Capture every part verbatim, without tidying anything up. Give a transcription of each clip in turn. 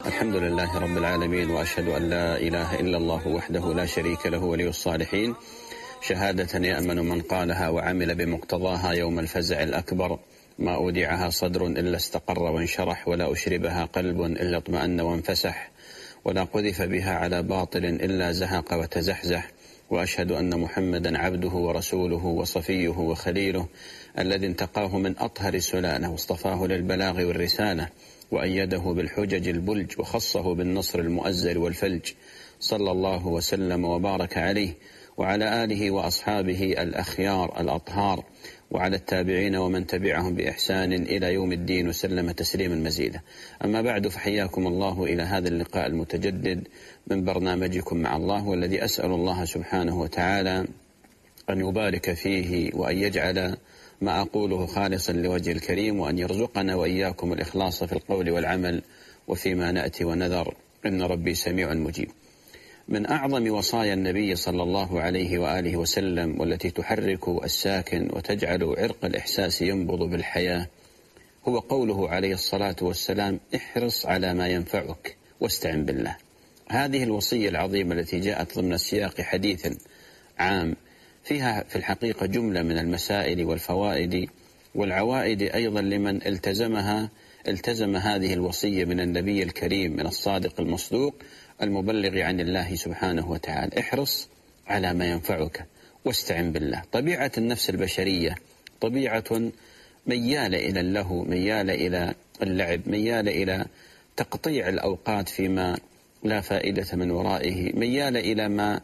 الحمد لله رب العالمين، وأشهد أن لا إله إلا الله وحده لا شريك له ولي الصالحين، شهادة يأمن من قالها وعمل بمقتضاها يوم الفزع الأكبر. ما أودعها صدر إلا استقر وانشرح، ولا أشربها قلب إلا اطمأن وانفسح، ولا قذف بها على باطل إلا زهق وتزحزح. وأشهد أن محمدا عبده ورسوله وصفيه وخليله، الذي انتقاه من أطهر السلالة واصطفاه للبلاغ والرسالة، وأيده بالحجج البلج، وخصه بالنصر المؤزر والفلج. صلى الله وسلم وبارك عليه وعلى آله وأصحابه الأخيار الأطهار، وعلى التابعين ومن تبعهم بإحسان إلى يوم الدين، وسلم تسليما مزيدا. أما بعد، فحياكم الله إلى هذا اللقاء المتجدد من برنامجكم مع الله، والذي أسأل الله سبحانه وتعالى أن يبارك فيه، وأن يجعل ما أقوله خالصا لوجه الكريم، وأن يرزقنا وإياكم الإخلاص في القول والعمل وفيما نأتي ونذر، إن ربي سميع مجيب. من أعظم وصايا النبي صلى الله عليه وآله وسلم، والتي تحرك الساكن وتجعل عرق الإحساس ينبض بالحياة، هو قوله عليه الصلاة والسلام: احرص على ما ينفعك واستعن بالله. هذه الوصية العظيمة التي جاءت ضمن سياق حديث عام، فيها في الحقيقة جملة من المسائل والفوائد والعوائد أيضا لمن التزمها التزم هذه الوصية من النبي الكريم، من الصادق المصدوق المبلغ عن الله سبحانه وتعالى. احرص على ما ينفعك واستعن بالله. طبيعة النفس البشرية طبيعة ميالة إلى اللهو، ميالة إلى اللعب، ميالة إلى تقطيع الأوقات فيما لا فائدة من ورائه، ميالة إلى ما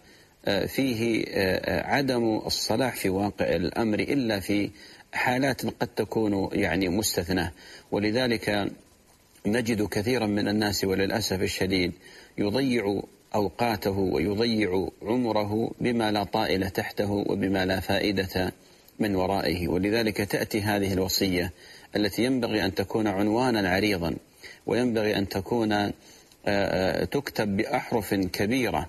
فيه عدم الصلاح في واقع الأمر إلا في حالات قد تكون يعني مستثنى. ولذلك نجد كثيرا من الناس وللأسف الشديد يضيع أوقاته ويضيع عمره بما لا طائل تحته وبما لا فائدة من ورائه. ولذلك تأتي هذه الوصية التي ينبغي أن تكون عنوانا عريضا، وينبغي أن تكون تكتب بأحرف كبيرة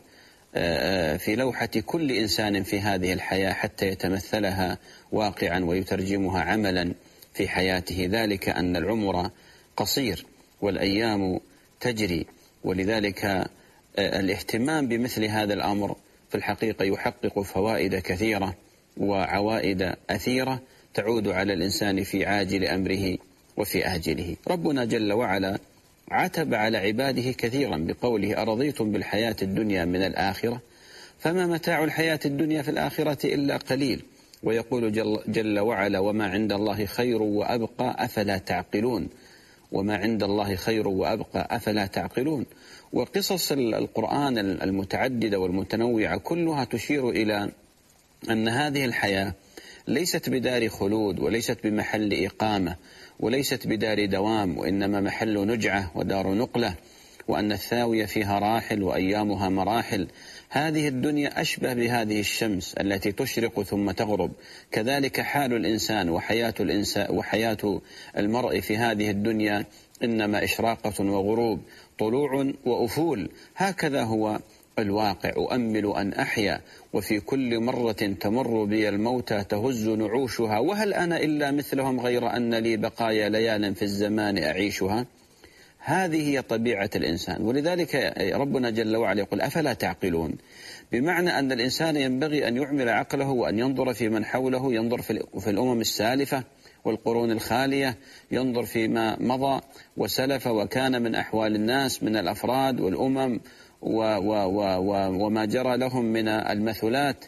في لوحة كل إنسان في هذه الحياة، حتى يتمثلها واقعا ويترجمها عملا في حياته. ذلك أن العمر قصير والأيام تجري، ولذلك الاهتمام بمثل هذا الأمر في الحقيقة يحقق فوائد كثيرة وعوائد أثيرة تعود على الإنسان في عاجل أمره وفي آجله. ربنا جل وعلا عتب على عباده كثيرا بقوله: أرضيتم بالحياة الدنيا من الآخرة فما متاع الحياة الدنيا في الآخرة إلا قليل. ويقول جل, جل وعلا: وما عند الله خير وأبقى أفلا تعقلون. وما عند الله خير وأبقى أفلا تعقلون. وقصص القرآن المتعددة والمتنوعة كلها تشير إلى أن هذه الحياة ليست بدار خلود، وليست بمحل إقامة، وليست بدار دوام، وإنما محل نجعة ودار نقلة، وأن الثاوية فيها راحل وأيامها مراحل. هذه الدنيا أشبه بهذه الشمس التي تشرق ثم تغرب، كذلك حال الإنسان وحياة الإنسان وحياة المرء في هذه الدنيا إنما إشراقة وغروب، طلوع وأفول. هكذا هو الواقع. أؤمل أن أحيا، وفي كل مرة تمر بي الموتى تهز نعوشها، وهل أنا إلا مثلهم غير أن لي بقايا ليال في الزمان أعيشها. هذه هي طبيعة الإنسان. ولذلك ربنا جل وعلا يقول: أفلا تعقلون، بمعنى أن الإنسان ينبغي أن يعمل عقله وأن ينظر في من حوله، ينظر في الأمم السالفة والقرون الخالية، ينظر فيما مضى وسلف وكان من أحوال الناس من الأفراد والأمم و و و وما جرى لهم من المثلات.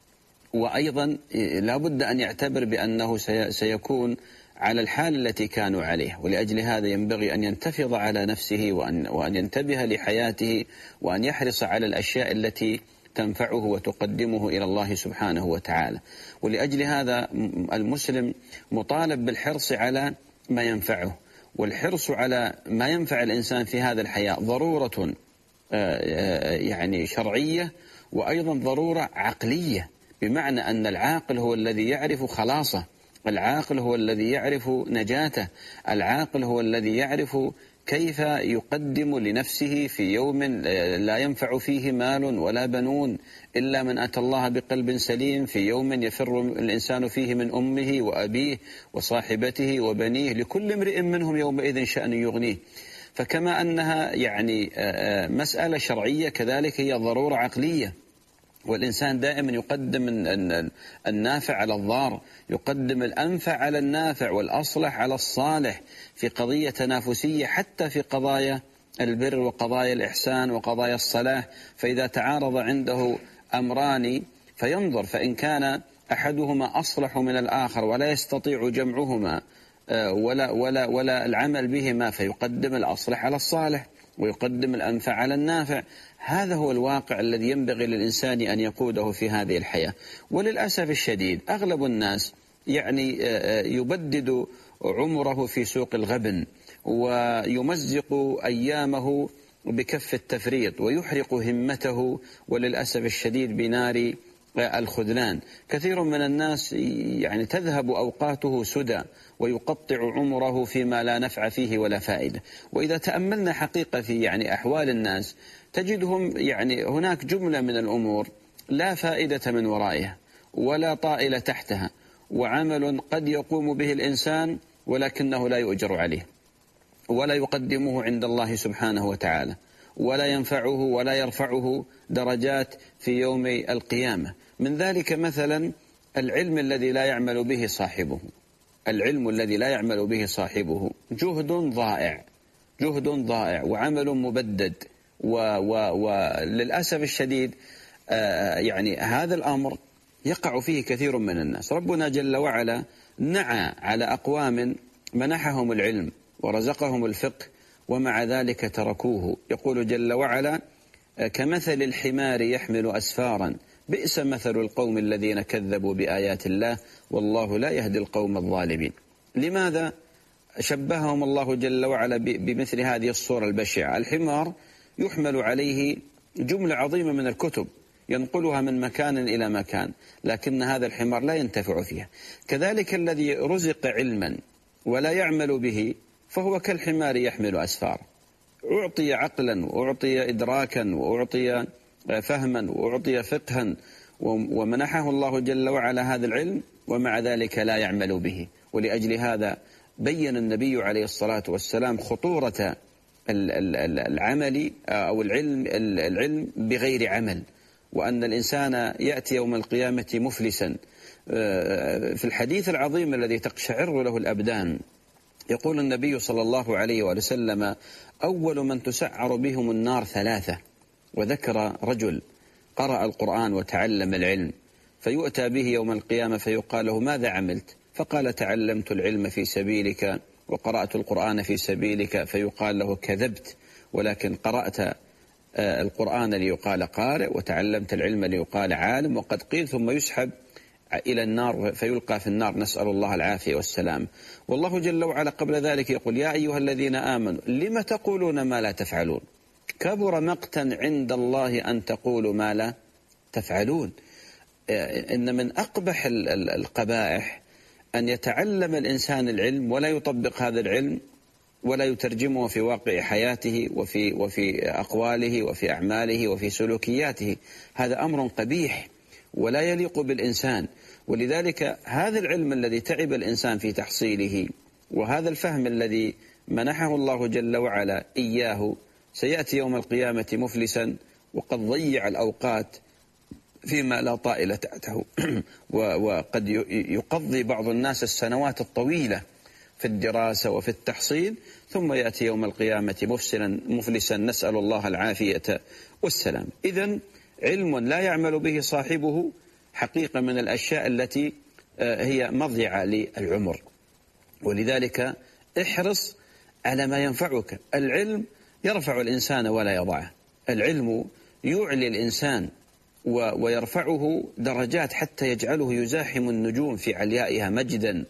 وأيضا لا بد أن يعتبر بأنه سيكون على الحال التي كانوا عليها. ولأجل هذا ينبغي أن ينتفض على نفسه وأن, وأن ينتبه لحياته، وأن يحرص على الأشياء التي تنفعه وتقدمه إلى الله سبحانه وتعالى. ولأجل هذا المسلم مطالب بالحرص على ما ينفعه، والحرص على ما ينفع الإنسان في هذا الحياة ضرورة يعني شرعية، وأيضا ضرورة عقلية، بمعنى أن العاقل هو الذي يعرف خلاصه، العاقل هو الذي يعرف نجاته، العاقل هو الذي يعرف كيف يقدم لنفسه في يوم لا ينفع فيه مال ولا بنون إلا من أتى الله بقلب سليم، في يوم يفر الإنسان فيه من أمه وأبيه وصاحبته وبنيه، لكل امرئ منهم يومئذ شأن يغنيه. فكما أنها يعني مسألة شرعية كذلك هي ضرورة عقلية، والإنسان دائما يقدم النافع على الضار، يقدم الأنفع على النافع والأصلح على الصالح في قضية تنافسية، حتى في قضايا البر وقضايا الإحسان وقضايا الصلاح. فإذا تعارض عنده أمران فينظر، فإن كان أحدهما أصلح من الآخر ولا يستطيع جمعهما ولا, ولا, ولا العمل بهما فيقدم الأصلح على الصالح ويقدم الأنفع على النافع. هذا هو الواقع الذي ينبغي للإنسان أن يقوده في هذه الحياة. وللأسف الشديد أغلب الناس يعني يبدد عمره في سوق الغبن ويمزق أيامه بكف التفريط ويحرق همته وللأسف الشديد بنار الخذلان. كثير من الناس يعني تذهب أوقاته سدى ويقطع عمره فيما لا نفع فيه ولا فائدة. وإذا تأملنا حقيقة في يعني أحوال الناس تجدهم يعني هناك جملة من الأمور لا فائدة من ورائها ولا طائل تحتها، وعمل قد يقوم به الإنسان ولكنه لا يؤجر عليه ولا يقدمه عند الله سبحانه وتعالى ولا ينفعه ولا يرفعه درجات في يوم القيامة. من ذلك مثلا العلم الذي لا يعمل به صاحبه، العلم الذي لا يعمل به صاحبه جهد ضائع، جهد ضائع وعمل مبدد. وللأسف الشديد آه يعني هذا الأمر يقع فيه كثير من الناس. ربنا جل وعلا نعى على أقوام منحهم العلم ورزقهم الفقه ومع ذلك تركوه. يقول جل وعلا: كمثل الحمار يحمل أسفارا بئس مثل القوم الذين كذبوا بآيات الله والله لا يهدي القوم الظالمين. لماذا شبههم الله جل وعلا بمثل هذه الصورة البشعة؟ الحمار يحمل عليه جملة عظيمة من الكتب ينقلها من مكان إلى مكان، لكن هذا الحمار لا ينتفع فيها. كذلك الذي رزق علما ولا يعمل به فهو كالحمار يحمل أسفار. أعطي عقلا وأعطي إدراكا وأعطي فهما وأعطي فقها ومنحه الله جل وعلا هذا العلم ومع ذلك لا يعمل به. ولأجل هذا بين النبي عليه الصلاة والسلام خطورة العمل أو العلم العلم بغير عمل، وأن الإنسان يأتي يوم القيامة مفلسا. في الحديث العظيم الذي تقشعر له الأبدان يقول النبي صلى الله عليه وسلم: أول من تسعر بهم النار ثلاثة، وذكر رجل قرأ القرآن وتعلم العلم فيؤتى به يوم القيامة فيقال له: ماذا عملت؟ فقال: تعلمت العلم في سبيلك وقرأت القرآن في سبيلك. فيقال له: كذبت، ولكن قرأت القرآن ليقال قارئ وتعلمت العلم ليقال عالم. وقد قيل ثم يسحب إلى النار فيلقى في النار، نسأل الله العافية والسلام. والله جل وعلا قبل ذلك يقول: يا أيها الذين آمنوا لم تقولون ما لا تفعلون كبر مقتا عند الله أن تقولوا ما لا تفعلون. إن من أقبح القبائح أن يتعلم الإنسان العلم ولا يطبق هذا العلم ولا يترجمه في واقع حياته وفي, وفي أقواله وفي أعماله وفي سلوكياته. هذا أمر قبيح ولا يليق بالإنسان. ولذلك هذا العلم الذي تعب الإنسان في تحصيله وهذا الفهم الذي منحه الله جل وعلا إياه سيأتي يوم القيامة مفلسا وقد ضيع الأوقات فيما لا طائل تحته. وقد يقضي بعض الناس السنوات الطويلة في الدراسة وفي التحصيل ثم يأتي يوم القيامة مفسلا مفلسا، نسأل الله العافية والسلام. إذن علم لا يعمل به صاحبه حقيقة من الأشياء التي هي مضيعة للعمر. ولذلك احرص على ما ينفعك. العلم يرفع الإنسان ولا يضعه، العلم يعلي الإنسان ويرفعه درجات حتى يجعله يزاحم النجوم في عليائها مجدا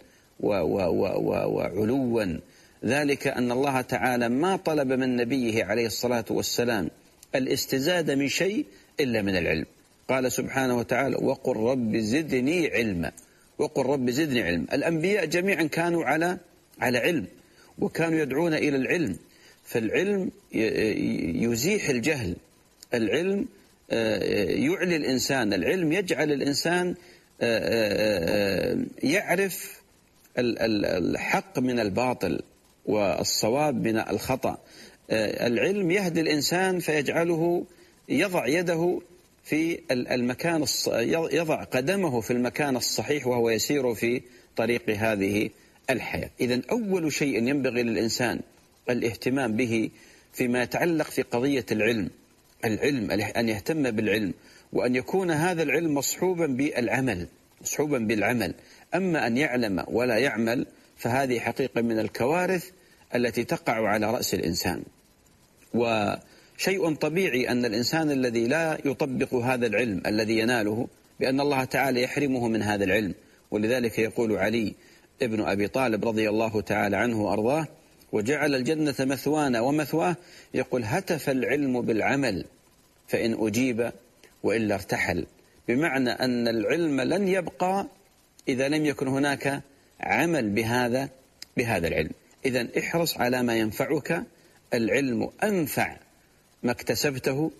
وعلوا. ذلك أن الله تعالى ما طلب من نبيه عليه الصلاة والسلام الاستزاد من شيء إلا من العلم. قال سبحانه وتعالى: وقل رب زدني علما، وقل رب زدني علما. الأنبياء جميعا كانوا على على علم وكانوا يدعون إلى العلم. فالعلم يزيح الجهل، العلم يعلي الإنسان، العلم يجعل الإنسان يعرف الحق من الباطل والصواب من الخطأ. العلم يهدي الإنسان فيجعله يضع يده في المكان الص... يضع قدمه في المكان الصحيح وهو يسير في طريق هذه الحياة. إذن أول شيء ينبغي للإنسان الاهتمام به فيما يتعلق في قضية العلم العلم أن يهتم بالعلم، وأن يكون هذا العلم مصحوبا بالعمل مصحوبا بالعمل أما أن يعلم ولا يعمل فهذه حقيقة من الكوارث التي تقع على رأس الإنسان. وشيء طبيعي أن الإنسان الذي لا يطبق هذا العلم الذي يناله بأن الله تعالى يحرمه من هذا العلم. ولذلك يقول علي ابن أبي طالب رضي الله تعالى عنه وأرضاه: وجعل الجنة مثوانا ومثواه، يقول: هتف العلم بالعمل فإن أجيب وإلا ارتحل. بمعنى أن العلم لن يبقى إذا لم يكن هناك عمل بهذا بهذا العلم. إذن احرص على ما ينفعك، العلم أنفع ما اكتسبته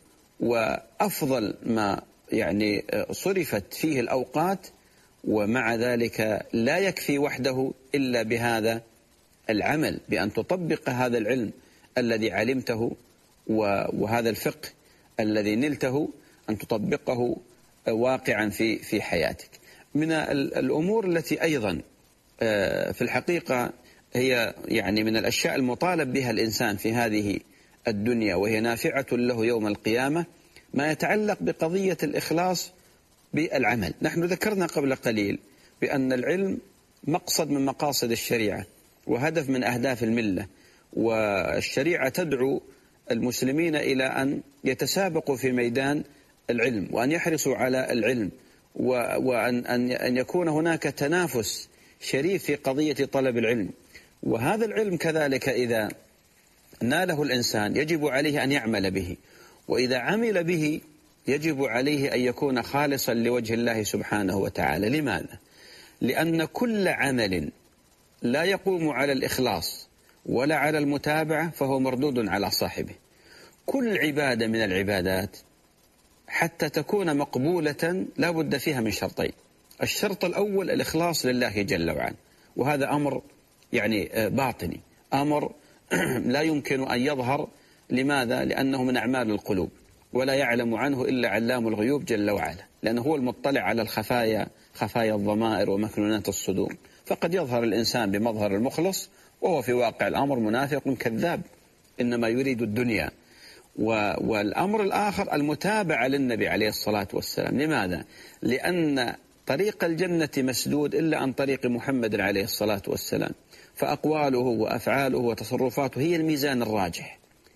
وأفضل ما يعني صرفت فيه الأوقات، ومع ذلك لا يكفي وحده إلا بهذا العمل، بأن تطبق هذا العلم الذي علمته وهذا الفقه الذي نلته أن تطبقه واقعا في في حياتك. من الأمور التي أيضا في الحقيقة هي يعني من الأشياء المطالب بها الإنسان في هذه الدنيا وهي نافعة له يوم القيامة ما يتعلق بقضية الإخلاص بالعمل. نحن ذكرنا قبل قليل بأن العلم مقصد من مقاصد الشريعة وهدف من أهداف الملة، والشريعة تدعو المسلمين إلى أن يتسابقوا في ميدان العلم وأن يحرصوا على العلم، وأن أن يكون هناك تنافس شريف في قضية طلب العلم. وهذا العلم كذلك إذا ناله الإنسان يجب عليه أن يعمل به، وإذا عمل به يجب عليه أن يكون خالصا لوجه الله سبحانه وتعالى. لماذا؟ لأن كل عمل لا يقوم على الإخلاص ولا على المتابعة فهو مردود على صاحبه. كل عبادة من العبادات حتى تكون مقبولة لا بد فيها من شرطين. الشرط الأول الإخلاص لله جل وعلا، وهذا أمر يعني باطني، أمر لا يمكن أن يظهر. لماذا؟ لأنه من أعمال القلوب ولا يعلم عنه إلا علام الغيوب جل وعلا، لأنه هو المطلع على الخفايا، خفايا الضمائر ومكنونات الصدور. فقد يظهر الإنسان بمظهر المخلص وهو في واقع الأمر منافق كذاب إنما يريد الدنيا. والأمر الآخر المتابعة للنبي عليه الصلاة والسلام. لماذا؟ لأن طريق الجنة مسدود إلا عن طريق محمد عليه الصلاة والسلام، فأقواله وأفعاله وتصرفاته هي الميزان الراجح،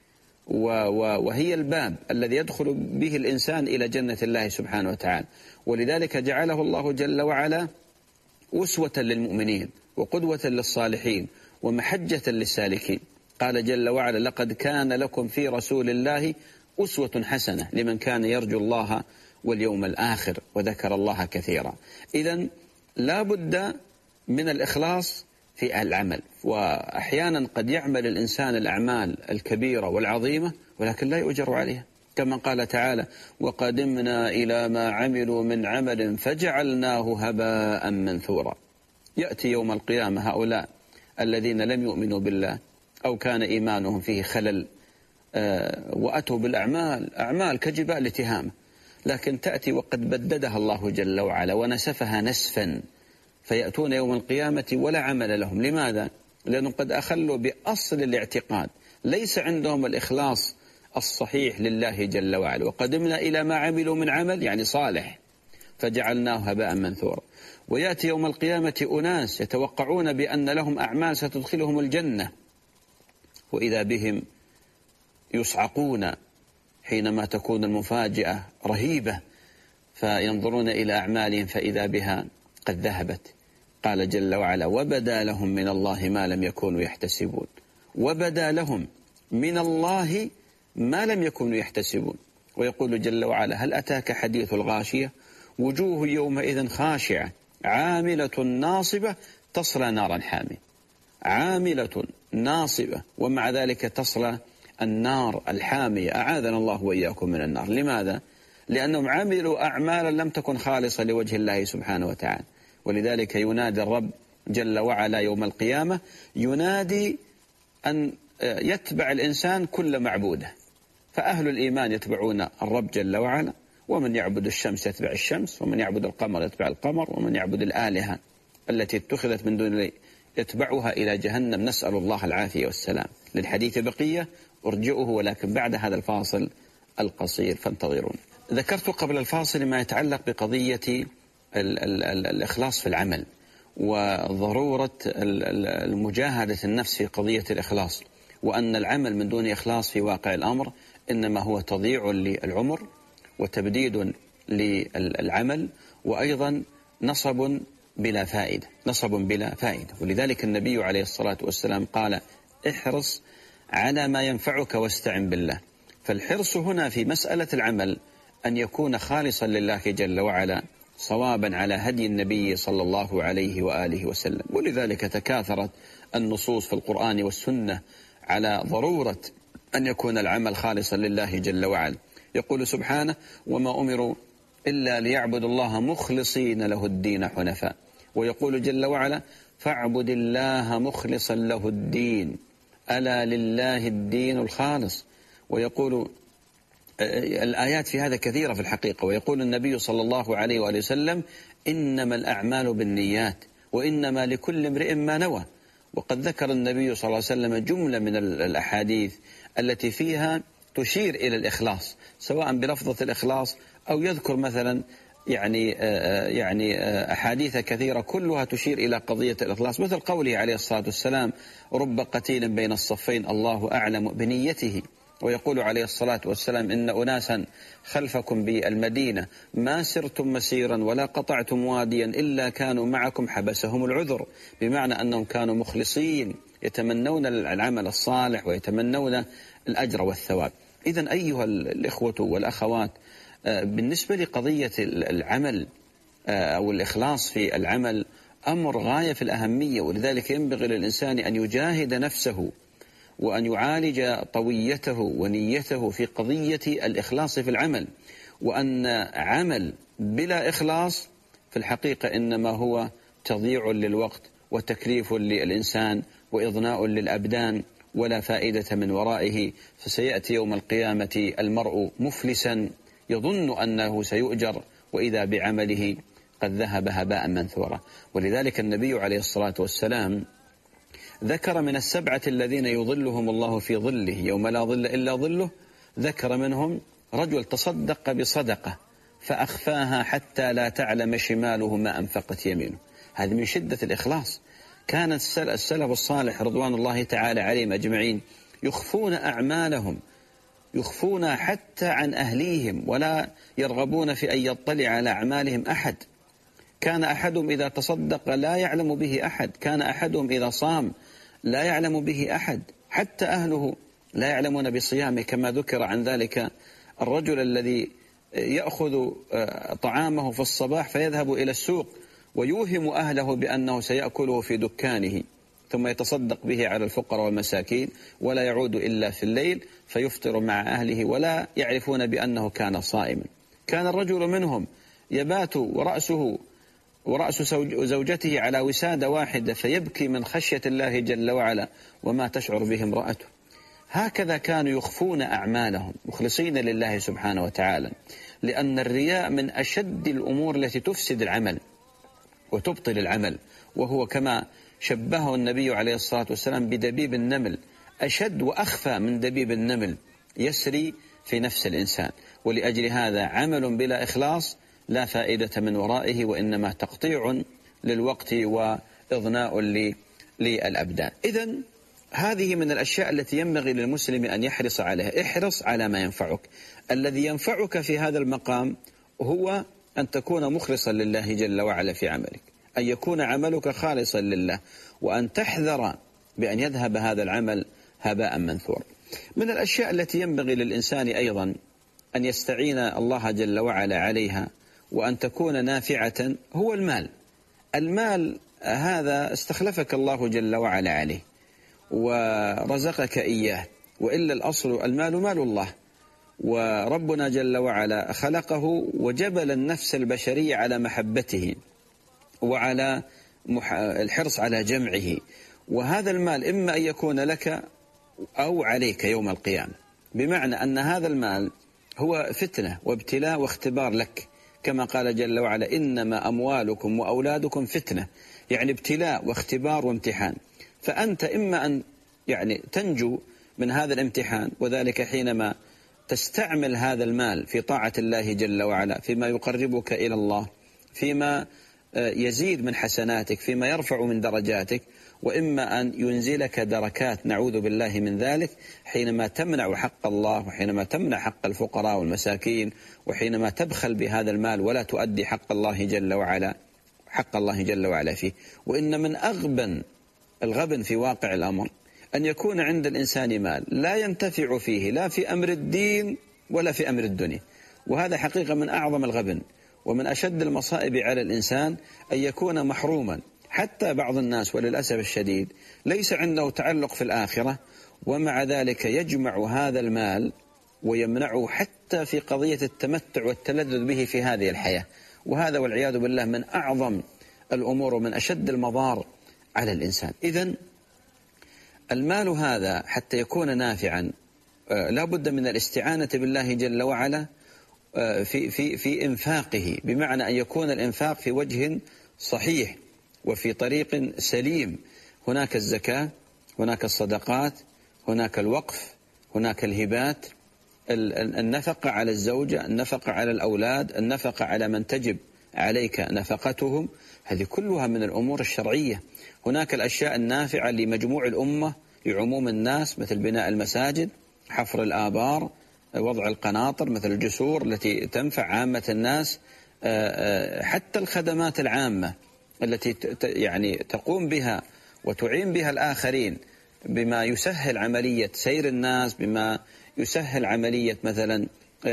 وهي الباب الذي يدخل به الإنسان إلى جنة الله سبحانه وتعالى. ولذلك جعله الله جل وعلا أسوة للمؤمنين وقدوة للصالحين ومحجة للسالكين. قال جل وعلا: لقد كان لكم في رسول الله أسوة حسنة لمن كان يرجو الله واليوم الآخر وذكر الله كثيرا. إذن لا بد من الإخلاص في العمل. وأحيانا قد يعمل الإنسان الأعمال الكبيرة والعظيمة ولكن لا يؤجر عليها، كما قال تعالى: وقدمنا إلى ما عملوا من عمل فجعلناه هباء منثورا. يأتي يوم القيامة هؤلاء الذين لم يؤمنوا بالله أو كان إيمانهم فيه خلل وأتوا بالأعمال أعمال كجبال تهامة، لكن تأتي وقد بددها الله جل وعلا ونسفها نسفا، فيأتون يوم القيامة ولا عمل لهم. لماذا؟ لأنهم قد أخلوا بأصل الاعتقاد، ليس عندهم الإخلاص الصحيح لله جل وعلا. وقدمنا إلى ما عملوا من عمل يعني صالح فجعلناه هباء منثورا. ويأتي يوم القيامة أناس يتوقعون بأن لهم أعمال ستدخلهم الجنة، وإذا بهم يصعقون حينما تكون المفاجأة رهيبة، فينظرون إلى أعمالهم فإذا بها قد ذهبت. قال جل وعلا: وبدا لهم من الله ما لم يكونوا يحتسبون. وبدا لهم من الله ما لم يكونوا يحتسبون. ويقول جل وعلا: هل أتاك حديث الغاشية وجوه يومئذ خاشعة عاملة ناصبة تصلى نارا حامية. عاملة ناصبة ومع ذلك تصلى النار الحامية، أعاذنا الله وإياكم من النار. لماذا؟ لأنهم عملوا أعمالا لم تكن خالصة لوجه الله سبحانه وتعالى. ولذلك ينادي الرب جل وعلا يوم القيامة، ينادي أن يتبع الإنسان كل معبوده، فأهل الإيمان يتبعون الرب جل وعلا، ومن يعبد الشمس يتبع الشمس، ومن يعبد القمر يتبع القمر، ومن يعبد الآلهة التي اتخذت من دون الله يتبعها إلى جهنم، نسأل الله العافية والسلام. للحديث بقية أرجئه، ولكن بعد هذا الفاصل القصير فانتظرون. ذكرت قبل الفاصل ما يتعلق بقضية ال ال ال الإخلاص في العمل، وضرورة المجاهدة النفس في قضية الإخلاص، وأن العمل من دون إخلاص في واقع الأمر إنما هو تضييع للعمر وتبديد للعمل، وأيضا نصب بلا فائدة نصب بلا فائدة. ولذلك النبي عليه الصلاة والسلام قال: احرص على ما ينفعك واستعن بالله. فالحرص هنا في مسألة العمل أن يكون خالصا لله جل وعلا، صوابا على هدي النبي صلى الله عليه وآله وسلم. ولذلك تكاثرت النصوص في القرآن والسنة على ضرورة أن يكون العمل خالصا لله جل وعلا. يقول سبحانه: وما أمروا إلا ليعبدوا الله مخلصين له الدين حنفاء. ويقول جل وعلا: فاعبد الله مخلصا له الدين ألا لله الدين الخالص. ويقول الآيات في هذا كثيرة في الحقيقة. ويقول النبي صلى الله عليه وآله وسلم: إنما الأعمال بالنيات وإنما لكل امرئ ما نوى. وقد ذكر النبي صلى الله عليه وسلم جملة من الأحاديث التي فيها تشير إلى الإخلاص، سواء بلفظة الإخلاص أو يذكر مثلا يعني يعني أحاديث كثيرة كلها تشير إلى قضية الإخلاص، مثل قوله عليه الصلاة والسلام: رب قتيل بين الصفين الله أعلم بنيته. ويقول عليه الصلاة والسلام: إن أناسا خلفكم بالمدينة ما سرتم مسيرا ولا قطعتم واديا إلا كانوا معكم حبسهم العذر، بمعنى أنهم كانوا مخلصين يتمنون العمل الصالح ويتمنون الأجر والثواب. إذن أيها الإخوة والأخوات، بالنسبة لقضية العمل أو الإخلاص في العمل أمر غاية في الأهمية، ولذلك ينبغي للإنسان أن يجاهد نفسه وأن يعالج طويته ونيته في قضية الإخلاص في العمل. وأن عمل بلا إخلاص في الحقيقة إنما هو تضييع للوقت وتكليف للإنسان وإضناء للأبدان ولا فائدة من ورائه. فسيأتي يوم القيامة المرء مفلسا يظن أنه سيؤجر وإذا بعمله قد ذهب هباء منثورا. ولذلك النبي عليه الصلاة والسلام ذكر من السبعة الذين يظلهم الله في ظله يوم لا ظل إلا ظله، ذكر منهم رجل تصدق بصدقة فأخفاها حتى لا تعلم شماله ما أنفقت يمينه. هذا من شدة الإخلاص. كان السلف الصالح رضوان الله تعالى عليهم أجمعين يخفون أعمالهم، يخفون حتى عن أهليهم، ولا يرغبون في أن يطلع على أعمالهم أحد. كان أحدهم إذا تصدق لا يعلم به أحد، كان أحدهم إذا صام لا يعلم به أحد، حتى أهله لا يعلمون بصيامه، كما ذكر عن ذلك الرجل الذي يأخذ طعامه في الصباح فيذهب إلى السوق ويوهم أهله بأنه سيأكله في دكانه، ثم يتصدق به على الفقراء والمساكين ولا يعود إلا في الليل فيفطر مع أهله ولا يعرفون بأنه كان صائما. كان الرجل منهم يبات ورأسه ورأس زوجته على وسادة واحدة فيبكي من خشية الله جل وعلا وما تشعر به امرأته. هكذا كانوا يخفون أعمالهم مخلصين لله سبحانه وتعالى، لأن الرياء من أشد الأمور التي تفسد العمل وتبطل العمل، وهو كما شبهه النبي عليه الصلاة والسلام بدبيب النمل، أشد وأخفى من دبيب النمل يسري في نفس الإنسان. ولأجل هذا عمل بلا إخلاص لا فائدة من ورائه، وإنما تقطيع للوقت وإضناء للأبدان. إذن هذه من الأشياء التي ينبغي للمسلم أن يحرص عليها. احرص على ما ينفعك. الذي ينفعك في هذا المقام هو أن تكون مخلصا لله جل وعلا في عملك، أن يكون عملك خالصا لله، وأن تحذر بأن يذهب هذا العمل هباء منثورا. من الأشياء التي ينبغي للإنسان أيضا أن يستعين الله جل وعلا عليها وأن تكون نافعة هو المال. المال هذا استخلفك الله جل وعلا عليه ورزقك إياه، وإلا الأصل المال مال الله، وربنا جل وعلا خلقه وجبل النفس البشرية على محبته وعلى الحرص على جمعه. وهذا المال إما أن يكون لك أو عليك يوم القيامة، بمعنى أن هذا المال هو فتنة وابتلاء واختبار لك، كما قال جل وعلا إنما أموالكم وأولادكم فتنة، يعني ابتلاء واختبار وامتحان. فأنت إما أن يعني تنجو من هذا الامتحان، وذلك حينما تستعمل هذا المال في طاعة الله جل وعلا، فيما يقربك إلى الله، فيما يزيد من حسناتك، فيما يرفع من درجاتك، وإما أن ينزلك دركات نعوذ بالله من ذلك حينما تمنع حق الله، وحينما تمنع حق الفقراء والمساكين، وحينما تبخل بهذا المال ولا تؤدي حق الله جل وعلا حق الله جل وعلا فيه. وإن من أغبن الغبن في واقع الأمر أن يكون عند الإنسان مال لا ينتفع فيه لا في أمر الدين ولا في أمر الدنيا، وهذا حقيقة من أعظم الغبن ومن أشد المصائب على الإنسان أن يكون محروما. حتى بعض الناس وللأسف الشديد ليس عنده تعلق في الآخرة، ومع ذلك يجمع هذا المال ويمنعه حتى في قضية التمتع والتلذذ به في هذه الحياة، وهذا والعياذ بالله من أعظم الأمور ومن أشد المضار على الإنسان. إذن المال هذا حتى يكون نافعا لا بد من الاستعانة بالله جل وعلا في في في إنفاقه، بمعنى أن يكون الإنفاق في وجه صحيح وفي طريق سليم. هناك الزكاة، هناك الصدقات، هناك الوقف، هناك الهبات، النفقة على الزوجة، النفقة على الأولاد، النفقة على من تجب عليك نفقتهم، هذه كلها من الأمور الشرعية. هناك الأشياء النافعة لمجموع الأمة لعموم الناس، مثل بناء المساجد، حفر الآبار، وضع القناطر، مثل الجسور التي تنفع عامة الناس، حتى الخدمات العامة التي يعني تقوم بها وتعين بها الآخرين بما يسهل عملية سير الناس، بما يسهل عملية مثلا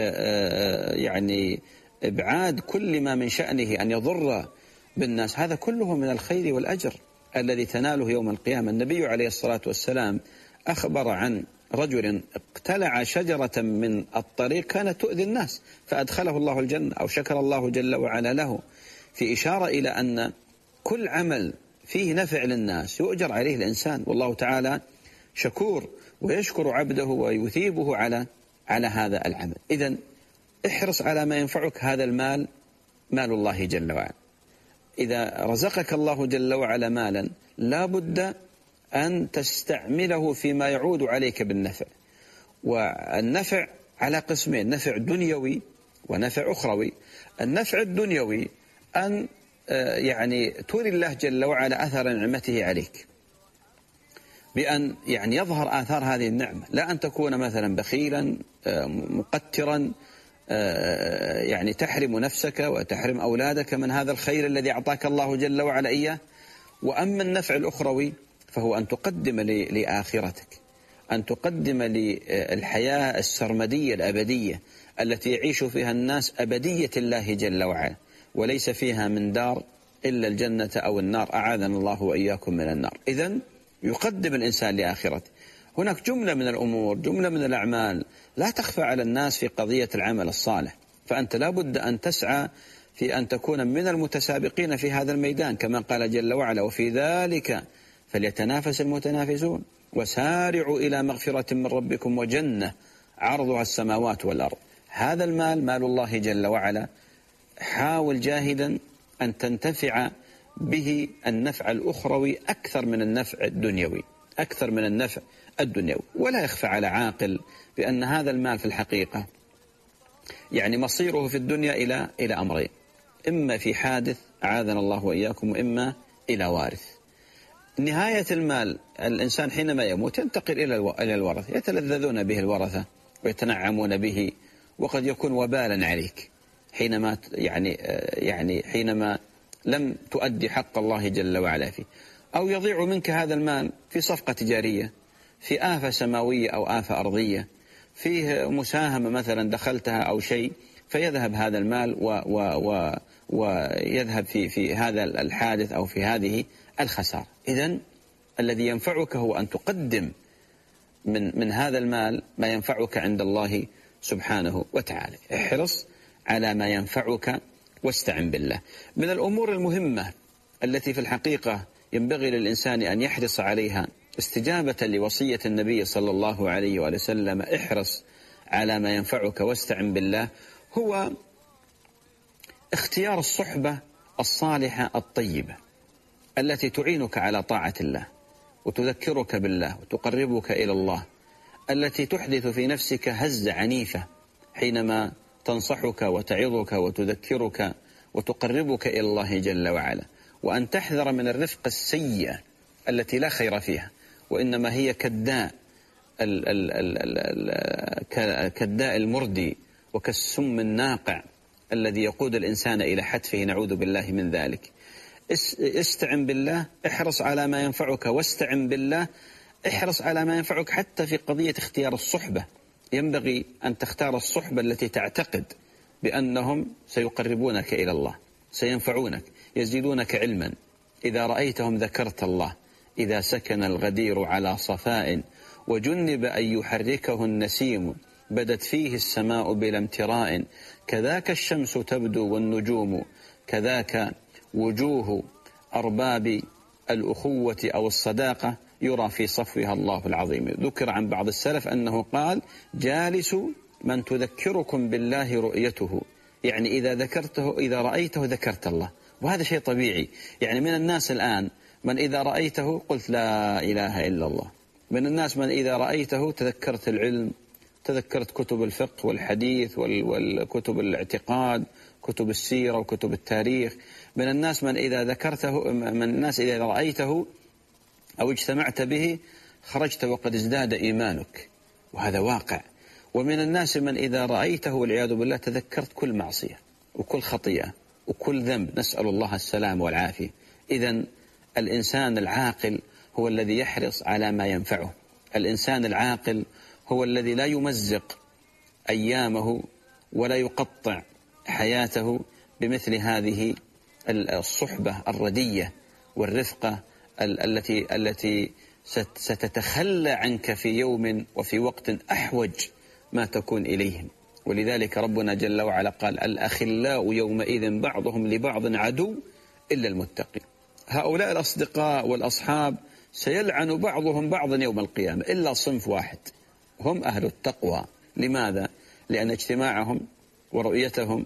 يعني إبعاد كل ما من شأنه أن يضر بالناس، هذا كله من الخير والأجر الذي تناله يوم القيامة. النبي عليه الصلاة والسلام أخبر عن رجل اقتلع شجرة من الطريق كانت تؤذي الناس فأدخله الله الجنة، أو شكر الله جل وعلا له، في إشارة إلى أن كل عمل فيه نفع للناس يؤجر عليه الإنسان، والله تعالى شكور ويشكر عبده ويثيبه على على هذا العمل. إذن احرص على ما ينفعك، هذا المال مال الله جل وعلا. إذا رزقك الله جل وعلا مالا لا بد أن تستعمله فيما يعود عليك بالنفع، والنفع على قسمين: نفع دنيوي ونفع أخروي. النفع الدنيوي أن يعني تولي الله جل وعلا أثر نعمته عليك بأن يعني يظهر آثار هذه النعمة، لا أن تكون مثلا بخيلا مقترا يعني تحرم نفسك وتحرم أولادك من هذا الخير الذي أعطاك الله جل وعلا إياه. وأما النفع الأخروي فهو أن تقدم لآخرتك، أن تقدم للحياة السرمدية الأبدية التي يعيش فيها الناس أبدية الله جل وعلا، وليس فيها من دار إلا الجنة أو النار، أعاذنا الله وإياكم من النار. إذن يقدم الإنسان لآخرته. هناك جملة من الأمور، جملة من الأعمال لا تخفى على الناس في قضية العمل الصالح، فأنت لا بد أن تسعى في أن تكون من المتسابقين في هذا الميدان، كما قال جل وعلا وفي ذلك فليتنافس المتنافسون وسارعوا إلى مغفرة من ربكم وجنة عرضها السماوات والأرض. هذا المال مال الله جل وعلا، حاول جاهدا أن تنتفع به النفع الأخروي أكثر من النفع الدنيوي، أكثر من النفع الدنيوي. ولا يخفى على عاقل بأن هذا المال في الحقيقة يعني مصيره في الدنيا إلى إلى أمرين: إما في حادث أعاذنا الله وإياكم، وإما إلى وارث. نهاية المال الإنسان حينما يموت ينتقل إلى الورثة، يتلذذون به الورثة ويتنعمون به، وقد يكون وبالا عليك حينما يعني يعني حينما لم تؤدي حق الله جل وعلا فيه، أو يضيع منك هذا المال في صفقة تجارية، في آفة سماوية أو آفة أرضية، فيه مساهمة مثلا دخلتها أو شيء، فيذهب هذا المال و و و ويذهب في في هذا الحادث أو في هذه الخسارة. إذن الذي ينفعك هو أن تقدم من من هذا المال ما ينفعك عند الله سبحانه وتعالى. احرص على ما ينفعك واستعن بالله. من الأمور المهمة التي في الحقيقة ينبغي للإنسان أن يحرص عليها استجابة لوصية النبي صلى الله عليه وآله وسلم احرص على ما ينفعك واستعن بالله هو اختيار الصحبة الصالحة الطيبة التي تعينك على طاعة الله وتذكرك بالله وتقربك إلى الله، التي تحدث في نفسك هزة عنيفة حينما تنصحك وتعظك وتذكرك وتقربك إلى الله جل وعلا، وأن تحذر من الرفقة السيئة التي لا خير فيها، وإنما هي كالداء كالداء المردي وكالسم الناقع الذي يقود الإنسان إلى حتفه، نعوذ بالله من ذلك. استعن بالله، احرص على ما ينفعك واستعن بالله، احرص على ما ينفعك حتى في قضية اختيار الصحبة. ينبغي أن تختار الصحبة التي تعتقد بأنهم سيقربونك إلى الله، سينفعونك، يزيدونك علما. إذا رأيتهم ذكرت الله. إذا سكن الغدير على صفاء وجنب أن يحركه النسيم بدت فيه السماء بلا امتراء، كذاك الشمس تبدو والنجوم، كذاك وجوه أرباب الأخوة أو الصداقة يرى في صفوها الله العظيم. ذكر عن بعض السلف أنه قال جالس من تذكركم بالله رؤيته، يعني إذا ذكرته إذا رأيته ذكرت الله، وهذا شيء طبيعي. يعني من الناس الآن من إذا رأيته قلت لا إله إلا الله، من الناس من إذا رأيته تذكرت العلم، تذكرت كتب الفقه والحديث والكتب الاعتقاد، كتب السيرة وكتب التاريخ. من الناس من إذا ذكرته، من الناس إذا رأيته أو اجتمعت به خرجت وقد ازداد إيمانك، وهذا واقع. ومن الناس من إذا رأيته والعياذ بالله تذكرت كل معصية وكل خطيئة وكل ذنب، نسأل الله السلام والعافية. إذن الإنسان العاقل هو الذي يحرص على ما ينفعه. الإنسان العاقل هو الذي لا يمزق أيامه ولا يقطع حياته بمثل هذه الصحبة الردية والرفقة التي التي ستتخلى عنك في يوم وفي وقت أحوج ما تكون إليهم. ولذلك ربنا جل وعلا قال الأخلاء يومئذ بعضهم لبعض عدو إلا المتقين. هؤلاء الأصدقاء والأصحاب سيلعن بعضهم بعضا يوم القيامة إلا صنف واحد، هم أهل التقوى. لماذا؟ لأن اجتماعهم ورؤيتهم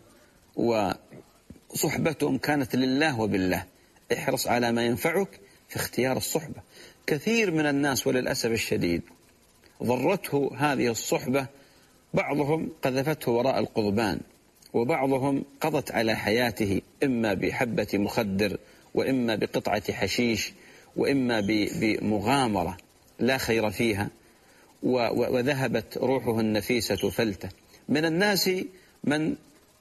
وصحبتهم كانت لله وبالله. احرص على ما ينفعك في اختيار الصحبة. كثير من الناس وللأسف الشديد ضرته هذه الصحبة، بعضهم قذفته وراء القضبان، وبعضهم قضت على حياته إما بحبة مخدر، وإما بقطعة حشيش، وإما بمغامرة لا خير فيها، وذهبت روحه النفيسة فلتة. من الناس من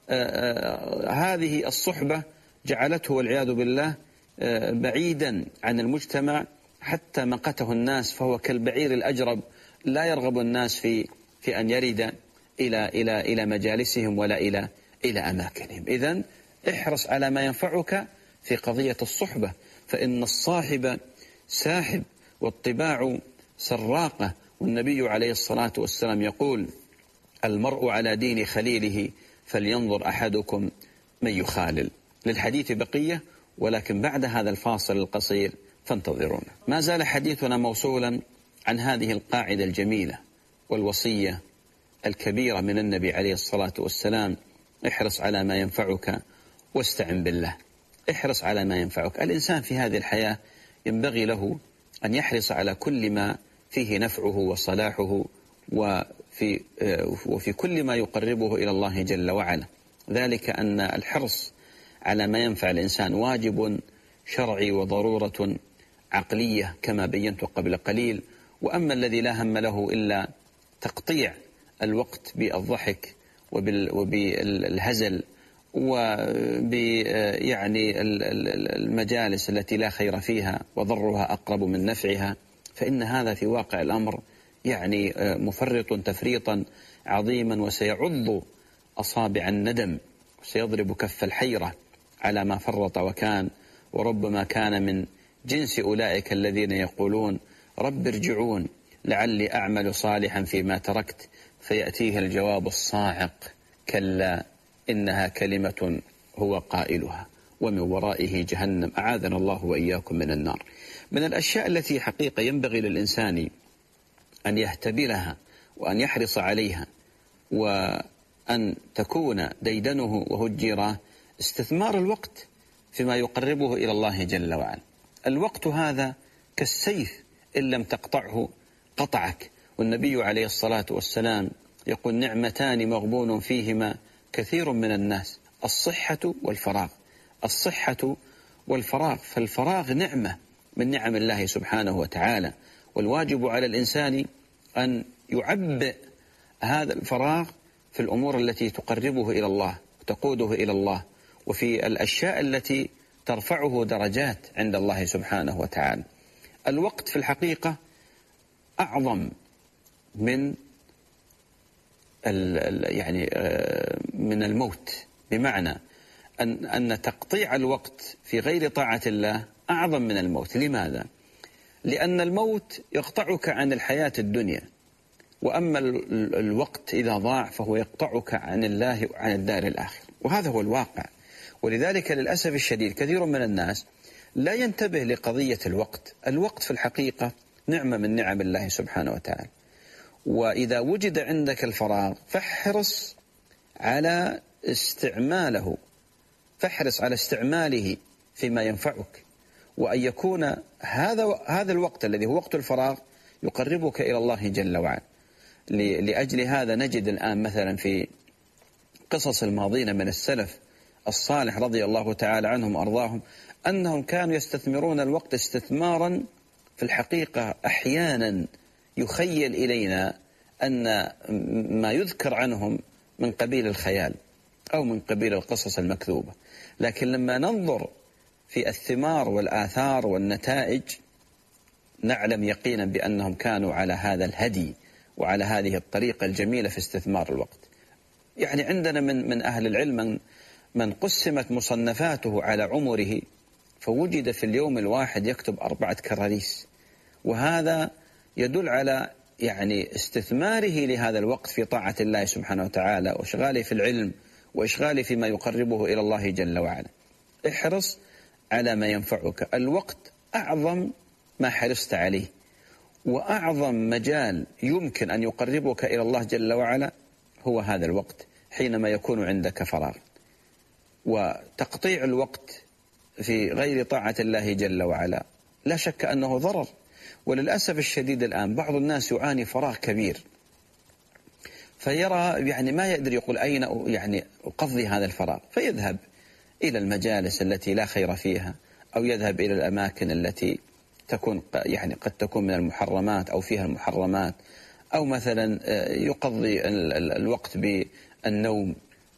هذه الصحبة جعلته والعياذ بالله بعيدا عن المجتمع حتى مقته الناس، فهو كالبعير الأجرب لا يرغب الناس في في أن يرد إلى إلى إلى مجالسهم ولا إلى إلى أماكنهم. إذن احرص على ما ينفعك في قضية الصحبة، فإن الصاحب ساحب والطباع سراقة. والنبي عليه الصلاة والسلام يقول المرء على دين خليله فلينظر أحدكم من يخالل. للحديث بقية، ولكن بعد هذا الفاصل القصير فانتظرونا. ما زال حديثنا موصولا عن هذه القاعدة الجميلة والوصية الكبيرة من النبي عليه الصلاة والسلام: احرص على ما ينفعك واستعن بالله. احرص على ما ينفعك. الإنسان في هذه الحياة ينبغي له أن يحرص على كل ما فيه نفعه وصلاحه، وفي, وفي كل ما يقربه إلى الله جل وعلا. ذلك أن الحرص على ما ينفع الإنسان واجب شرعي وضرورة عقلية كما بينت قبل قليل. وأما الذي لا هم له إلا تقطيع الوقت بالضحك وبالهزل وب يعني المجالس التي لا خير فيها وضرها أقرب من نفعها، فإن هذا في واقع الأمر يعني مفرط تفريطا عظيما، وسيعض أصابع الندم وسيضرب كف الحيرة على ما فرط وكان. وربما كان من جنس أولئك الذين يقولون رب ارجعون لعلي أعمل صالحا فيما تركت، فيأتيه الجواب الصاعق: كلا إنها كلمة هو قائلها ومن ورائه جهنم، أعاذنا الله وإياكم من النار. من الأشياء التي حقيقة ينبغي للإنسان أن يهتبلها وأن يحرص عليها وأن تكون ديدنه وهجيراه استثمار الوقت فيما يقربه إلى الله جل وعلا. الوقت هذا كالسيف إن لم تقطعه قطعك، والنبي عليه الصلاة والسلام يقول نعمتان مغبون فيهما كثير من الناس، الصحة والفراغ. الصحة والفراغ، فالفراغ نعمة من نعم الله سبحانه وتعالى، والواجب على الإنسان أن يعبئ هذا الفراغ في الأمور التي تقربه إلى الله وتقوده إلى الله، وفي الأشياء التي ترفعه درجات عند الله سبحانه وتعالى. الوقت في الحقيقة أعظم من يعني من الموت، بمعنى أن أن تقطيع الوقت في غير طاعة الله أعظم من الموت. لماذا؟ لأن الموت يقطعك عن الحياة الدنيا، وأما الوقت إذا ضاع فهو يقطعك عن الله وعن الدار الآخرة، وهذا هو الواقع. ولذلك للأسف الشديد كثير من الناس لا ينتبه لقضية الوقت. الوقت في الحقيقة نعمة من نعم الله سبحانه وتعالى، وإذا وجد عندك الفراغ فاحرص على استعماله، فاحرص على استعماله فيما ينفعك، وأن يكون هذا هذا الوقت الذي هو وقت الفراغ يقربك إلى الله جل وعلا. لأجل هذا نجد الآن مثلا في قصص الماضين من السلف الصالح رضي الله تعالى عنهم وأرضاهم أنهم كانوا يستثمرون الوقت استثمارا في الحقيقة أحيانا يخيل إلينا أن ما يذكر عنهم من قبيل الخيال أو من قبيل القصص المكذوبة، لكن لما ننظر في الثمار والآثار والنتائج نعلم يقينا بأنهم كانوا على هذا الهدي وعلى هذه الطريقة الجميلة في استثمار الوقت. يعني عندنا من من أهل العلم من, من قسمت مصنفاته على عمره فوجد في اليوم الواحد يكتب أربعة كراريس، وهذا يدل على يعني استثماره لهذا الوقت في طاعة الله سبحانه وتعالى، وإشغاله في العلم وإشغاله فيما يقربه إلى الله جل وعلا. احرص على ما ينفعك. الوقت أعظم ما حرصت عليه، وأعظم مجال يمكن أن يقربك إلى الله جل وعلا هو هذا الوقت حينما يكون عندك فراغ. وتقطيع الوقت في غير طاعة الله جل وعلا لا شك أنه ضرر، وللأسف الشديد الآن بعض الناس يعاني فراغ كبير، فيرى يعني ما يقدر يقول أين يعني أقضي هذا الفراغ، فيذهب إلى المجالس التي لا خير فيها، أو يذهب إلى الأماكن التي تكون يعني قد تكون من المحرمات أو فيها المحرمات، أو مثلا يقضي الوقت بالنوم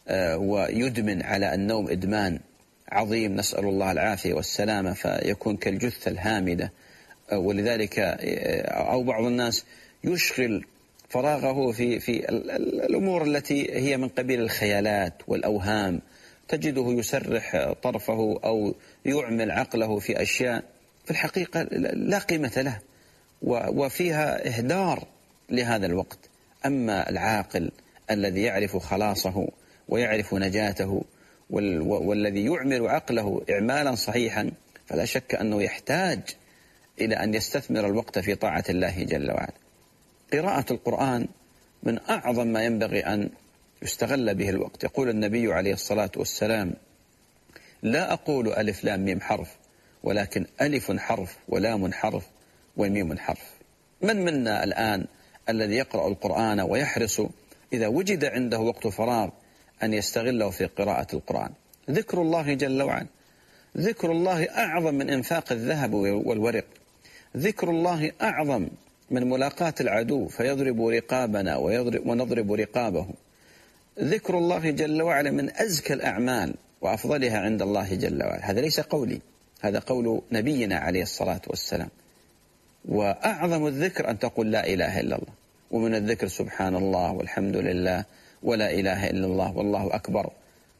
ويدمن على النوم إدمان عظيم، نسأل الله العافية والسلامة، فيكون كالجثة الهامدة. ولذلك أو بعض الناس يشغل فراغه في في الأمور التي هي من قبيل الخيالات والأوهام، تجده يسرح طرفه أو يعمل عقله في أشياء في الحقيقة لا قيمة له وفيها إهدار لهذا الوقت. أما العاقل الذي يعرف خلاصه ويعرف نجاته والذي يعمل عقله إعمالا صحيحا فلا شك أنه يحتاج إلى أن يستثمر الوقت في طاعة الله جل وعلا. قراءة القرآن من أعظم ما ينبغي أن يستغل به الوقت. يقول النبي عليه الصلاة والسلام: لا أقول ألف لام ميم حرف، ولكن ألف حرف ولام حرف والميم حرف. من منا الآن الذي يقرأ القرآن ويحرص إذا وجد عنده وقت فراغ أن يستغله في قراءة القرآن؟ ذكر الله جل وعلا، ذكر الله أعظم من إنفاق الذهب والورق، ذكر الله أعظم من ملاقاة العدو فيضرب رقابنا ويضرب ونضرب رقابه. ذكر الله جل وعلا من أزكى الأعمال وأفضلها عند الله جل وعلا. هذا ليس قولي، هذا قول نبينا عليه الصلاة والسلام. وأعظم الذكر أن تقول لا إله إلا الله، ومن الذكر سبحان الله والحمد لله ولا إله إلا الله والله أكبر.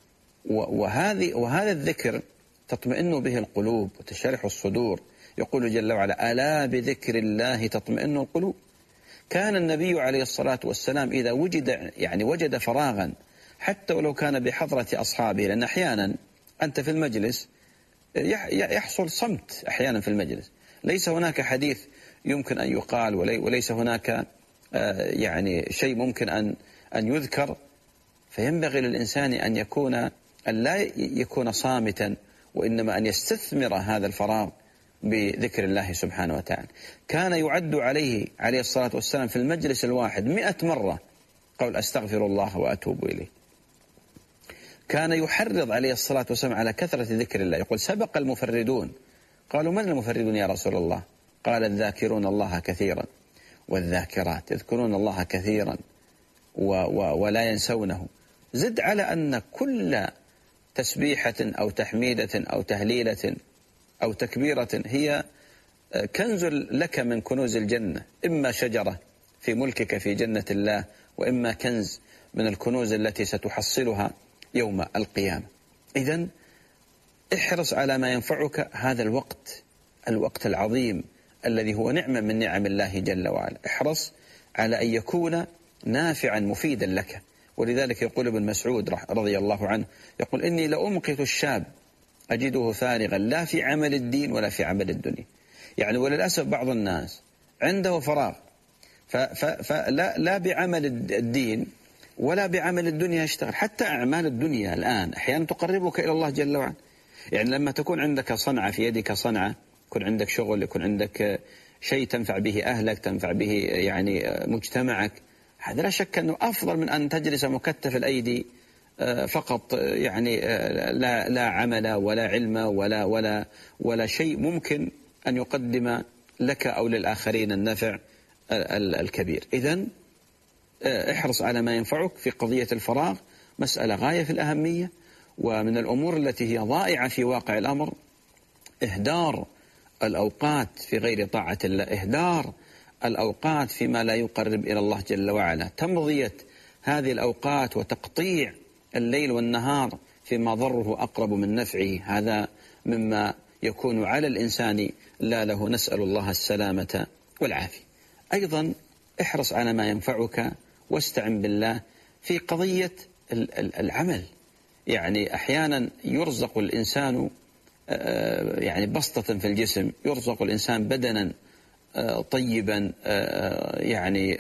وهذه وهذا الذكر تطمئن به القلوب وتشرح الصدور. يقول جل وعلا: ألا بذكر الله تطمئن القلوب. كان النبي عليه الصلاة والسلام إذا وجد يعني وجد فراغا حتى ولو كان بحضرة أصحابه، لأن أحيانا أنت في المجلس يحصل صمت أحيانا في المجلس، ليس هناك حديث يمكن أن يقال، وليس هناك يعني شيء ممكن أن أن يذكر. فينبغي للإنسان أن يكون أن لا يكون صامتا، وإنما أن يستثمر هذا الفراغ بذكر الله سبحانه وتعالى. كان يعد عليه عليه الصلاة والسلام في المجلس الواحد مئة مرة قول أستغفر الله وأتوب إليه. كان يحرض عليه الصلاة والسلام على كثرة ذكر الله، يقول سبق المفردون. قالوا من المفردون يا رسول الله؟ قال الذاكرون الله كثيرا والذاكرات، يذكرون الله كثيرا و و ولا ينسونه. زد على أن كل تسبيحة أو تحميدة أو تهليلة أو تكبيرة هي كنز لك من كنوز الجنة، إما شجرة في ملكك في جنة الله، وإما كنز من الكنوز التي ستحصلها يوم القيامة. إذن احرص على ما ينفعك هذا الوقت، الوقت العظيم الذي هو نعمة من نعم الله جل وعلا. احرص على أن يكون نافعا مفيدا لك. ولذلك يقول ابن مسعود رضي الله عنه، يقول إني لأمقت الشاب أجده فارغا لا في عمل الدين ولا في عمل الدنيا. يعني وللأسف بعض الناس عنده فراغ، فلا لا بعمل الدين ولا بعمل الدنيا يشتغل. حتى أعمال الدنيا الآن أحيانا تقربك إلى الله جل وعلا. يعني لما تكون عندك صنعة، في يدك صنعة، يكون عندك شغل، يكون عندك شيء تنفع به أهلك، تنفع به يعني مجتمعك، هذا لا شك أنه أفضل من أن تجلس مكتف الأيدي فقط، يعني لا لا عمل ولا علم ولا ولا ولا شيء ممكن أن يقدم لك أو للآخرين النفع الكبير. إذن احرص على ما ينفعك في قضية الفراغ، مسألة غاية في الأهمية. ومن الأمور التي هي ضائعة في واقع الأمر إهدار الأوقات في غير طاعة الله، إهدار الأوقات فيما لا يقرب إلى الله جل وعلا، تمضية هذه الأوقات وتقطيع الليل والنهار فيما ضره أقرب من نفعه. هذا مما يكون على الإنسان لا له، نسأل الله السلامة والعافية. أيضا احرص على ما ينفعك واستعن بالله في قضية العمل. يعني أحيانا يرزق الإنسان يعني بسطة في الجسم، يرزق الإنسان بدنا طيبا يعني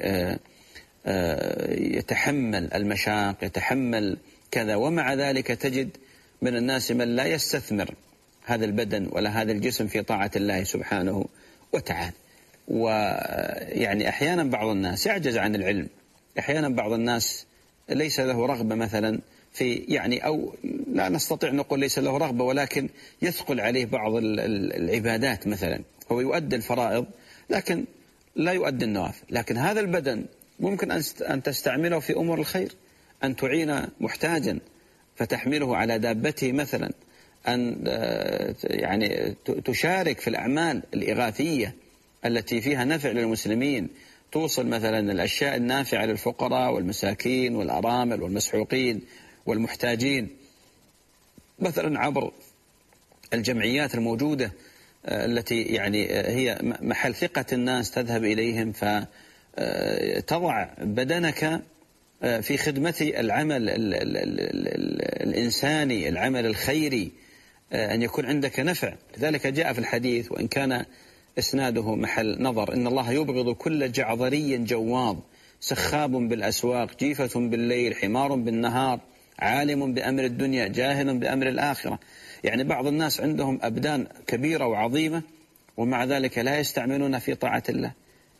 يتحمل المشاق، يتحمل كذا، ومع ذلك تجد من الناس من لا يستثمر هذا البدن ولا هذا الجسم في طاعة الله سبحانه وتعالى. ويعني أحيانا بعض الناس يعجز عن العلم، أحيانا بعض الناس ليس له رغبة مثلا في يعني، أو لا نستطيع نقول ليس له رغبة، ولكن يثقل عليه بعض العبادات مثلا، هو يؤدي الفرائض لكن لا يؤدي النوافل. لكن هذا البدن ممكن أن تستعمله في أمور الخير، أن تعين محتاجا فتحمله على دابته مثلا، أن يعني تشارك في الأعمال الإغاثية التي فيها نفع للمسلمين، توصل مثلا الأشياء النافعة للفقراء والمساكين والأرامل والمسحوقين والمحتاجين، مثلا عبر الجمعيات الموجودة التي يعني هي محل ثقة الناس، تذهب إليهم فتضع بدنك في خدمة العمل الإنساني، العمل الخيري، أن يكون عندك نفع. لذلك جاء في الحديث وإن كان إسناده محل نظر: إن الله يبغض كل جعظري جواظ سخاب بالأسواق جيفة بالليل حمار بالنهار عالم بأمر الدنيا جاهل بأمر الآخرة. يعني بعض الناس عندهم أبدان كبيرة وعظيمة ومع ذلك لا يستعملون في طاعة الله.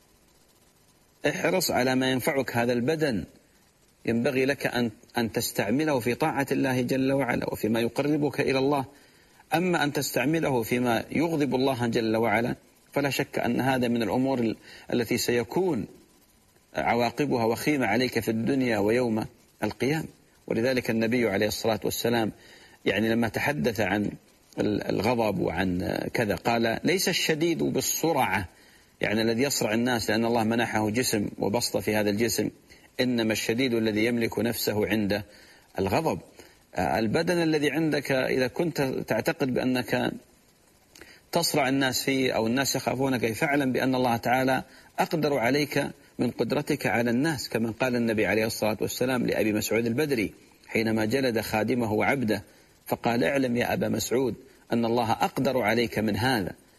احرص على ما ينفعك. هذا البدن ينبغي لك أن أن تستعمله في طاعة الله جل وعلا وفيما يقربك إلى الله. أما أن تستعمله فيما يغضب الله جل وعلا فلا شك أن هذا من الأمور التي سيكون عواقبها وخيمة عليك في الدنيا ويوم القيامة. ولذلك النبي عليه الصلاة والسلام يعني لما تحدث عن الغضب وعن كذا قال: ليس الشديد بالسرعة، يعني الذي يصرع الناس لأن الله منحه جسم وبسط في هذا الجسم، إنما الشديد الذي يملك نفسه عند الغضب. البدن الذي عندك إذا كنت تعتقد بأنك تصرع الناس فيه أو الناس يخافونك، فاعلم بأن الله تعالى أقدر عليك من قدرتك على الناس، كما قال النبي عليه الصلاة والسلام لأبي مسعود البدري حينما جلد خادمه وعبده فقال: اعلم يا أبا مسعود أن الله أقدر عليك من هذا.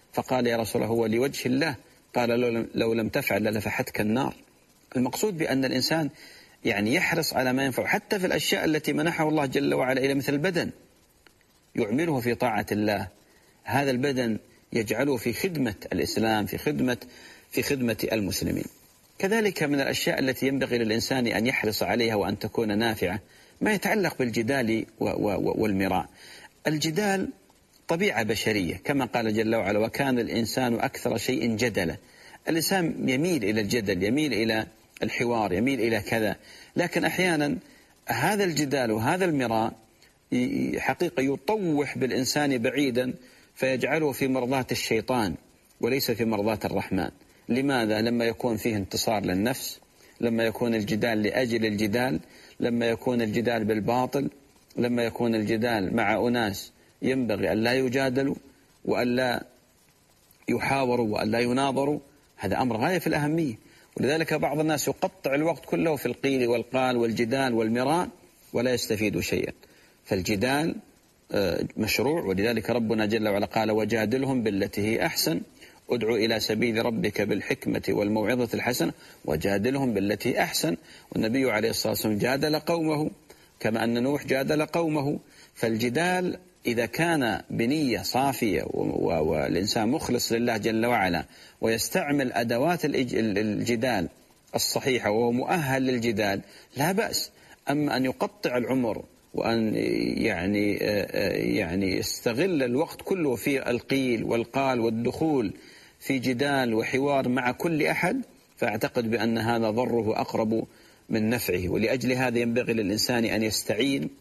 فقال يا رسول الله هو لوجه الله؟ قال لو لم تفعل للفحتك النار. المقصود بأن الإنسان يعني يحرص على ما ينفع حتى في الأشياء التي منحه الله جل وعلا، إلى مثل البدن يعمله في طاعة الله. هذا البدن يجعله في خدمة الإسلام، في خدمة في خدمة المسلمين. كذلك من الأشياء التي ينبغي للإنسان أن يحرص عليها وأن تكون نافعة ما يتعلق بالجدال والمراء. الجدال طبيعة بشرية كما قال جل وعلا وكان الإنسان أكثر شيء جدلا. الإنسان يميل إلى الجدل، يميل إلى الحوار، يميل إلى كذا، لكن أحيانا هذا الجدال وهذا المراء حقيقة يطوح بالإنسان بعيدا فيجعله في مرضاة الشيطان وليس في مرضاة الرحمن. لماذا؟ لما يكون فيه انتصار للنفس، لما يكون الجدال لأجل الجدال، لما يكون الجدال بالباطل، لما يكون الجدال مع أناس ينبغي أن لا يجادلوا وأن لا يحاوروا وأن لا يناظروا. هذا أمر غاية في الأهمية. ولذلك بعض الناس يقطع الوقت كله في القيل والقال والجدال والمراء ولا يستفيد شيئا. فالجدال مشروع، ولذلك ربنا جل وعلا قال وجادلهم بالتي هي أحسن، ادعو إلى سبيل ربك بالحكمة والموعظة الحسنة وجادلهم بالتي أحسن. والنبي عليه الصلاة والسلام جادل قومه كما أن نوح جادل قومه. فالجدال إذا كان بنية صافية والإنسان مخلص لله جل وعلا ويستعمل أدوات الجدال الصحيحة وهو مؤهل للجدال لا بأس. أما أن يقطع العمر وأن يعني يعني يستغل الوقت كله في القيل والقال والدخول في جدال وحوار مع كل أحد، فأعتقد بأن هذا ضره أقرب من نفعه. ولأجل هذا ينبغي للإنسان أن يستعين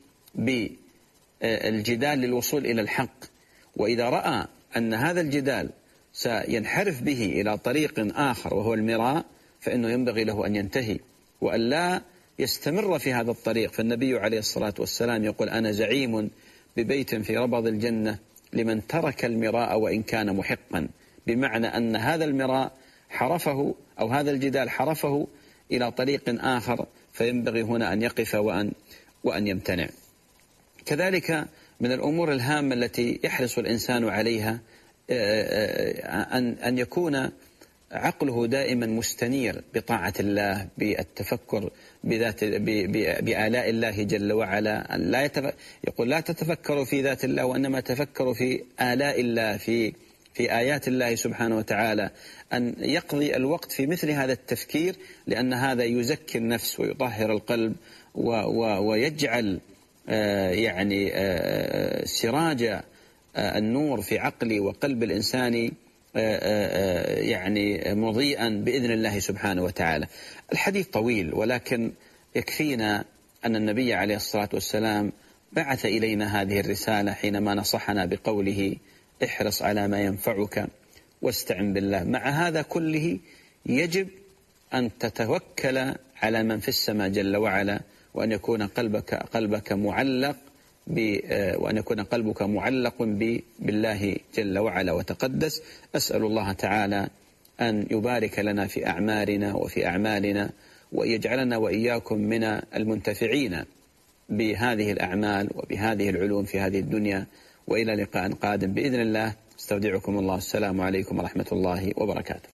بالجدال للوصول إلى الحق. وإذا رأى أن هذا الجدال سينحرف به إلى طريق آخر وهو المراء فإنه ينبغي له أن ينتهي وأن لا يستمر في هذا الطريق. فالنبي عليه الصلاة والسلام يقول أنا زعيم ببيت في ربض الجنة لمن ترك المراء وإن كان محقا، بمعنى أن هذا المراء حرفه أو هذا الجدال حرفه إلى طريق آخر، فينبغي هنا أن يقف وأن, وأن يمتنع. كذلك من الأمور الهامة التي يحرص الإنسان عليها أن, أن يكون عقله دائما مستنير بطاعة الله، بالتفكر بذات بآلاء الله جل وعلا. لا يتف... يقول لا تتفكروا في ذات الله وإنما تفكروا في آلاء الله، في في آيات الله سبحانه وتعالى. أن يقضي الوقت في مثل هذا التفكير لأن هذا يزكي النفس ويطهر القلب و... و... ويجعل آه يعني آه سراج آه النور في عقل وقلب الإنسان يعني مضيئا بإذن الله سبحانه وتعالى. الحديث طويل ولكن يكفينا أن النبي عليه الصلاة والسلام بعث إلينا هذه الرسالة حينما نصحنا بقوله احرص على ما ينفعك واستعن بالله. مع هذا كله يجب أن تتوكل على من في السماء جل وعلا، وأن يكون قلبك قلبك معلق وأن يكون قلبك معلق بالله جل وعلا وتقدس. أسأل الله تعالى أن يبارك لنا في أعمارنا وفي أعمالنا ويجعلنا وإياكم من المنتفعين بهذه الأعمال وبهذه العلوم في هذه الدنيا. وإلى لقاء قادم بإذن الله. استودعكم الله. السلام عليكم ورحمة الله وبركاته.